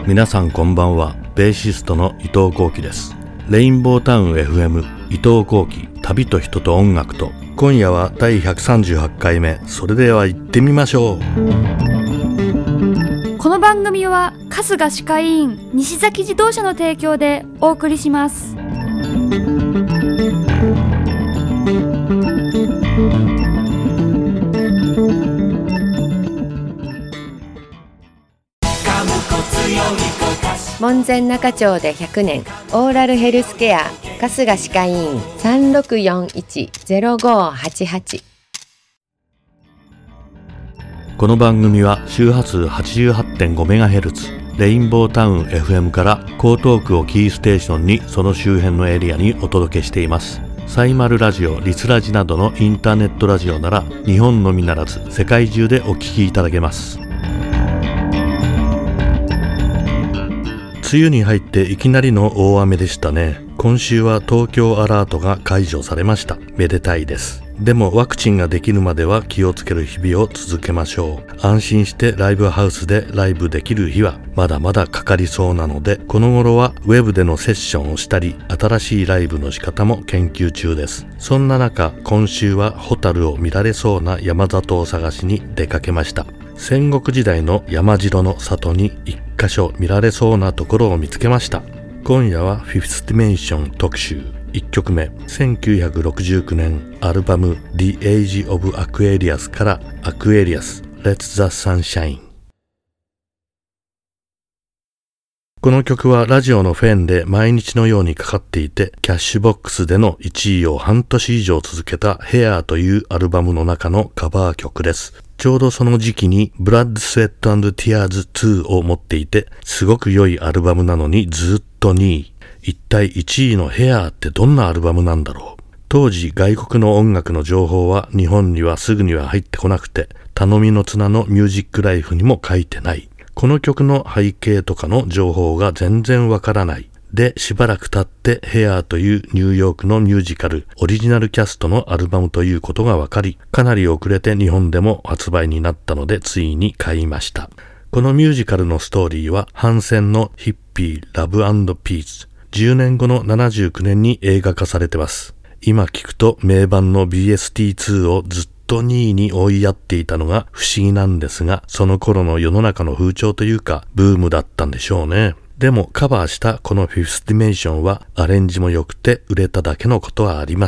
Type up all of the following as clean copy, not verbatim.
皆さんこんばんは。ベーシストの伊藤幸喜です。レインボータウン FM 伊藤幸喜、旅と人と音楽と。今夜は第138回目。それでは行ってみましょう。 この番組は春日歯科医院西崎自動車の提供でお送りします。 門前仲町で100年オーラルヘルスケア春日歯科医院 3641-0588。 この番組は周波数 88.5MHz レインボータウン FM から江東区をキーステーションにその周辺のエリアにお届けしています。サイマルラジオ、リスラジなどのインターネットラジオなら日本のみならず世界中でお聞きいただけます。梅雨に入っていきなりの大雨でしたね。今週は東京アラートが解除されました。めでたいです。でもワクチンができるまでは気をつける日々を続けましょう。安心してライブハウスでライブできる日はまだまだかかりそうなので、この頃はウェブでのセッションをしたり、新しいライブの仕方も研究中です。そんな中、今週はホタルを見られそうな山里を探しに出かけました。戦国時代の山城の里に一箇所見られそうなところを見つけました。今夜はフィフスディメンション特集。1曲目、1969年アルバム The Age of Aquarius からアクエリアス Let the Sun Shine。 この曲はラジオのフェンで毎日のようにかかっていて、キャッシュボックスでの1位を半年以上続けたヘアというアルバムの中のカバー曲です。ちょうどその時期にブラッドスウェット&ティアーズ2を持っていて、すごく良いアルバムなのにずっと2位。一体1位のヘアってどんなアルバムなんだろう。当時外国の音楽の情報は日本にはすぐには入ってこなくて、頼みの綱のミュージックライフにも書いてない。この曲の背景とかの情報が全然わからない。で、しばらく経ってヘアというニューヨークのミュージカルオリジナルキャストのアルバムということがわかり、かなり遅れて日本でも発売になったのでついに買いました。このミュージカルのストーリーは反戦のヒッピーラブ&ピース、10年後の79年に映画化されてます。今聞くと名盤の BST2 をずっと2位に追いやっていたのが不思議なんですが、その頃の世の中の風潮というかブームだったんでしょうね。でもカバーしたこのフィフスディメンションはアレンジも良くて売れただけのことはあります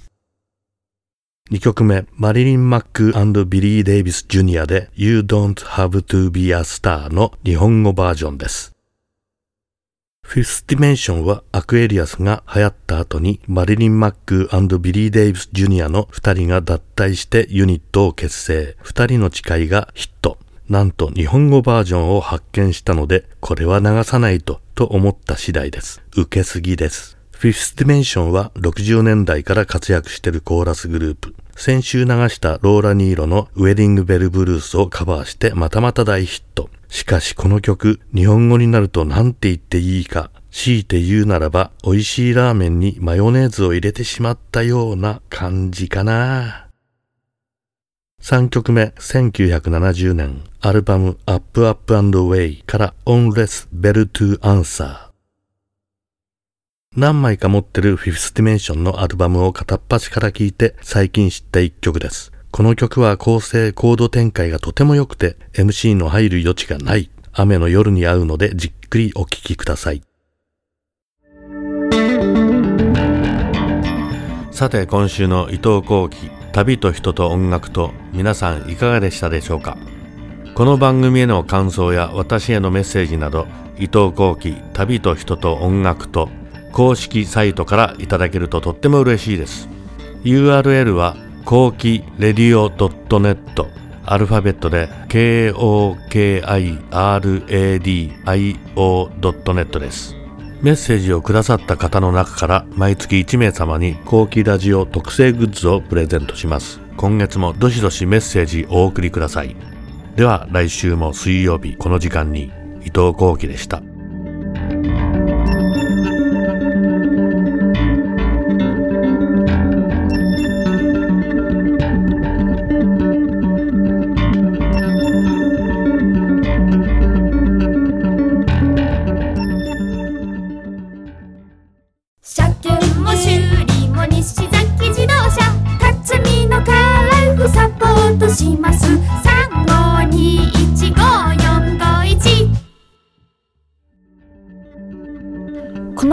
。2曲目、マリリン・マック&ビリー・デイビス・ジュニアで You Don't Have to Be a Star の日本語バージョンです。フィフスディメンションはアクエリアスが流行った後にマリリン・マック&ビリー・デイビス・ジュニアの2人が脱退してユニットを結成。2人の誓いがヒット。なんと日本語バージョンを発見したので、これは流さないと思った次第です。受けすぎです。フィフスディメンションは60年代から活躍しているコーラスグループ。先週流したローラ・ニーロのウェディングベルブルースをカバーしてまたまた大ヒット。しかしこの曲、日本語になると何て言っていいか、強いて言うならば美味しいラーメンにマヨネーズを入れてしまったような感じかな。3曲目、1970年アルバム Up Up and Away から Unless Bell to Answer。何枚か持ってるフィフスディメンションのアルバムを片っ端から聴いて最近知った一曲です。この曲は構成コード展開がとても良くて MC の入る余地がない。雨の夜に合うのでじっくりお聴きください。さて今週の伊藤幸喜、旅と人と音楽と、皆さんいかがでしたでしょうか。この番組への感想や私へのメッセージなど、伊藤幸喜、旅と人と音楽と公式サイトからいただけるととっても嬉しいです。 URL はこうきレディオ .net、 アルファベットで KOKIRADIO.net です。メッセージをくださった方の中から毎月1名様に後期ラジオ特製グッズをプレゼントします。今月もどしどしメッセージお送りください。では来週も水曜日この時間に。伊藤幸喜でした。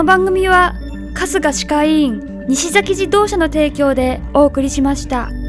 の番組は春日歯科医院西崎自動車の提供でお送りしました。